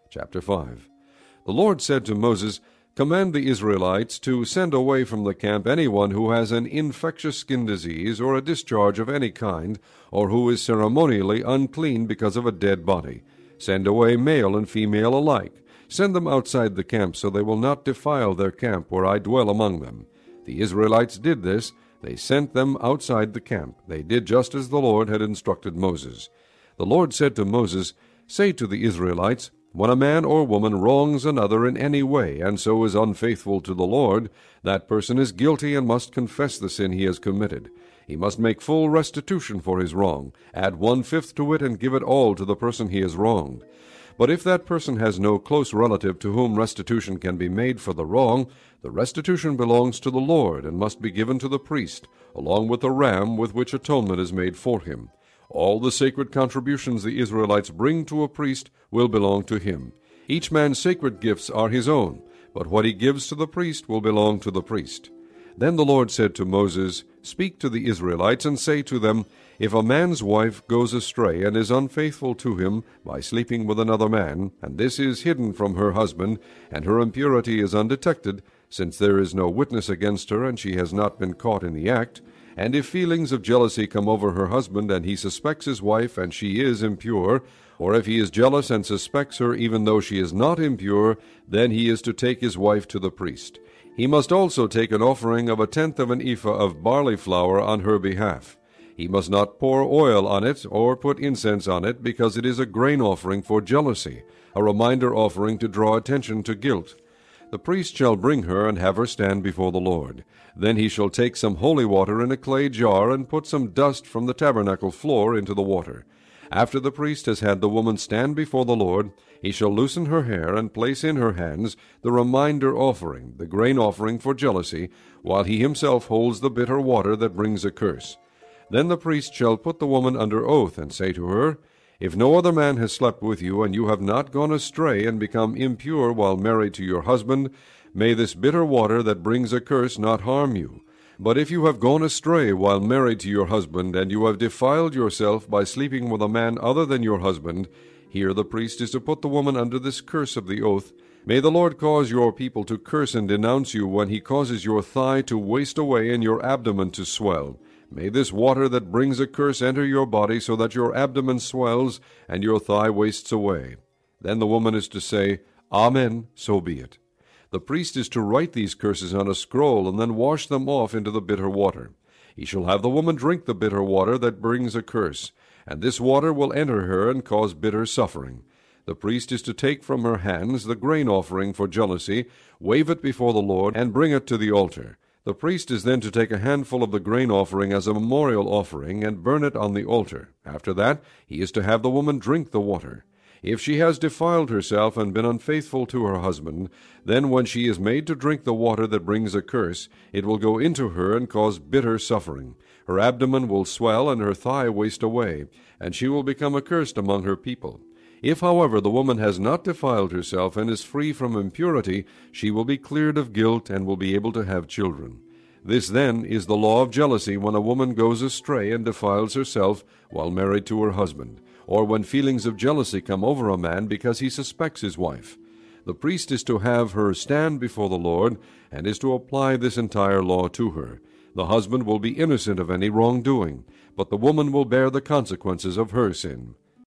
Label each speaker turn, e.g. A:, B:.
A: Chapter 5. The Lord said to Moses, Command the Israelites to send away from the camp anyone who has an infectious skin disease or a discharge of any kind, or who is ceremonially unclean because of a dead body. Send away male and female alike. Send them outside the camp, so they will not defile their camp where I dwell among them. The Israelites did this. They sent them outside the camp. They did just as the Lord had instructed Moses. The Lord said to Moses, Say to the Israelites, When a man or woman wrongs another in any way, and so is unfaithful to the Lord, that person is guilty and must confess the sin he has committed. He must make full restitution for his wrong, add 1/5 to it, and give it all to the person he has wronged. But if that person has no close relative to whom restitution can be made for the wrong, the restitution belongs to the Lord, and must be given to the priest, along with the ram with which atonement is made for him. All the sacred contributions the Israelites bring to a priest will belong to him. Each man's sacred gifts are his own, but what he gives to the priest will belong to the priest. Then the Lord said to Moses, Speak to the Israelites, and say to them, If a man's wife goes astray and is unfaithful to him by sleeping with another man, and this is hidden from her husband, and her impurity is undetected, since there is no witness against her, and she has not been caught in the act, and if feelings of jealousy come over her husband, and he suspects his wife, and she is impure, or if he is jealous and suspects her even though she is not impure, then he is to take his wife to the priest. He must also take an offering of 1/10 of an ephah of barley flour on her behalf. He must not pour oil on it or put incense on it, because it is a grain offering for jealousy, a reminder offering to draw attention to guilt. The priest shall bring her and have her stand before the Lord. Then he shall take some holy water in a clay jar and put some dust from the tabernacle floor into the water. After the priest has had the woman stand before the Lord, he shall loosen her hair and place in her hands the reminder offering, the grain offering for jealousy, while he himself holds the bitter water that brings a curse. Then the priest shall put the woman under oath and say to her, If no other man has slept with you, and you have not gone astray and become impure while married to your husband, may this bitter water that brings a curse not harm you. But if you have gone astray while married to your husband, and you have defiled yourself by sleeping with a man other than your husband, here the priest is to put the woman under this curse of the oath. May the Lord cause your people to curse and denounce you when he causes your thigh to waste away and your abdomen to swell. May this water that brings a curse enter your body, so that your abdomen swells and your thigh wastes away. Then the woman is to say, Amen, so be it. The priest is to write these curses on a scroll, and then wash them off into the bitter water. He shall have the woman drink the bitter water that brings a curse, and this water will enter her and cause bitter suffering. The priest is to take from her hands the grain offering for jealousy, wave it before the Lord, and bring it to the altar. The priest is then to take a handful of the grain offering as a memorial offering and burn it on the altar. After that, he is to have the woman drink the water. If she has defiled herself and been unfaithful to her husband, then when she is made to drink the water that brings a curse, it will go into her and cause bitter suffering. Her abdomen will swell and her thigh waste away, and she will become accursed among her people. If, however, the woman has not defiled herself and is free from impurity, she will be cleared of guilt and will be able to have children. This, then, is the law of jealousy when a woman goes astray and defiles herself while married to her husband, or when feelings of jealousy come over a man because he suspects his wife. The priest is to have her stand before the Lord, and is to apply this entire law to her. The husband will be innocent of any wrongdoing, but the woman will bear the consequences of her sin.